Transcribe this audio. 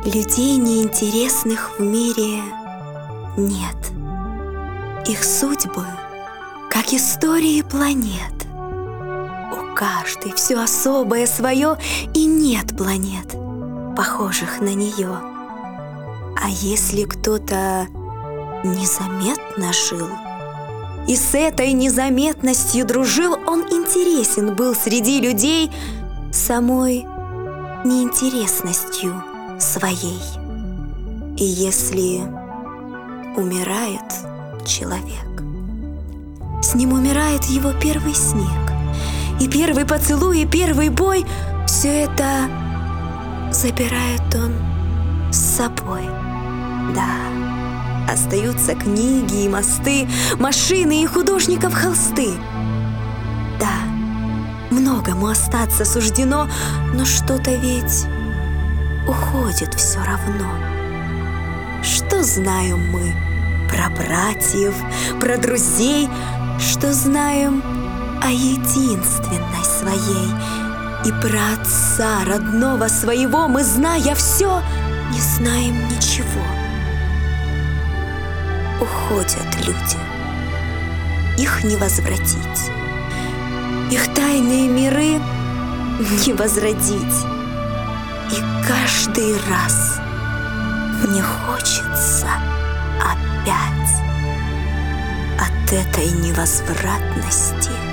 Людей неинтересных в мире нет. Их судьбы, как истории планет. У каждой все особое свое, и нет планет, похожих на нее. А если кто-то незаметно жил и с этой незаметностью дружил, он интересен был среди людей самой неинтересностью своей. И если умирает человек, с ним умирает его первый снег, и первый поцелуй, и первый бой. Все это забирает он с собой. Да, остаются книги и мосты, машины и художников холсты. Да, многому остаться суждено, но что-то ведь уходит все равно. Что знаем мы про братьев, про друзей, что знаем о единственной своей? И про отца родного своего мы, зная все, не знаем ничего. Уходят люди, их не возвратить, их тайные миры не возродить. И каждый раз мне хочется опять от этой невозвратности